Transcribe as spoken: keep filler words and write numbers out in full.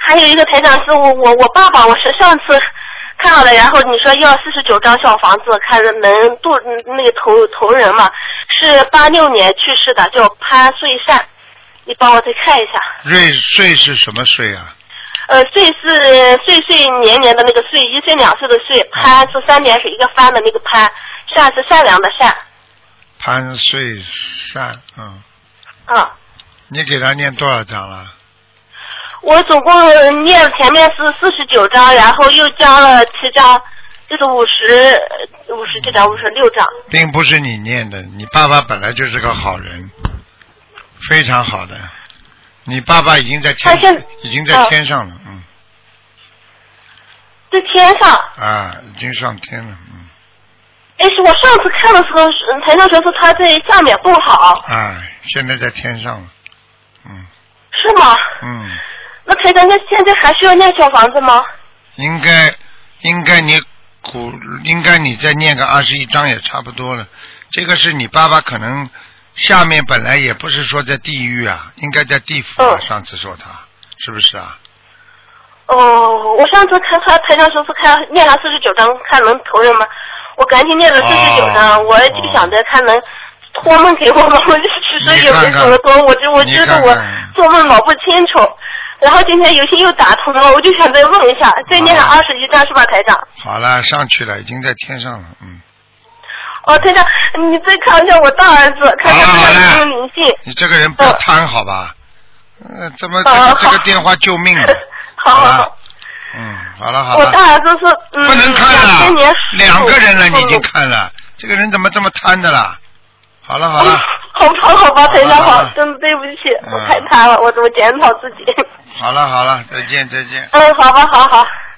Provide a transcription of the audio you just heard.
还有一个台长是我我我爸爸，我是上次看好了，然后你说要四十九张小房子，看着能渡那个投投人嘛，是八六年去世的，叫潘穗善，你帮我再看一下。 瑞穗是什么穗啊？ 呃，穗是岁岁年年的那个岁，一岁两岁的岁，潘是三点水一个帆的那个潘，善是善良的善。 潘穗善，嗯。 啊。 你给他念多少章了？ 我总共念前面是四十九章，然后又加了七章，就是五十五十几章，五十六章。 并不是你念的，你爸爸本来就是个好人，非常好的。你爸爸已经在天，已经在天上了，啊、嗯。 在天上。 啊，已经上天了，嗯。 哎，是我上次看的时候，台上说是他在下面不好。 啊，现在在天上了，嗯。 是吗？ 嗯。 那台长，那现在还需要念小房子吗？ 应该，应该你古，应该你再念个二十一章也差不多了。这个是你爸爸可能。下面本来也不是说在地狱啊，应该在地府啊。嗯、上次说他是不是啊？ 哦，我上次看他台上说是看念了四十九章，看能投人吗？我赶紧念了四十九章，哦、我就想着看能托梦给我吗？我就其实有没有多，我就我觉得我做梦老不清楚。然后今天有幸又打通了，我就想再问一下，再念上二十一章是吧，台长？ 好了，上去了，已经在天上了，嗯。 哦，台长，你再看一下我大儿子，看看他有没有灵性。 你这个人不要贪，好吧？呃，怎么这个这个电话救命的？ 好好好。 嗯，好了好了。 我大儿子是嗯， 不能看了，两个人了， 嗯、 你已经看了，这个人怎么这么贪的啦？好了好了。 好吧好吧，台长好，真对不起，我太贪了，我我检讨自己。 好了好了，再见再见。 嗯，好吧好好。